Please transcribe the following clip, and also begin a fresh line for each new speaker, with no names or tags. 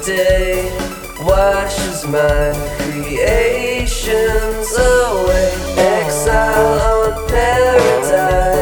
day washes my creations away. Exile on paradise.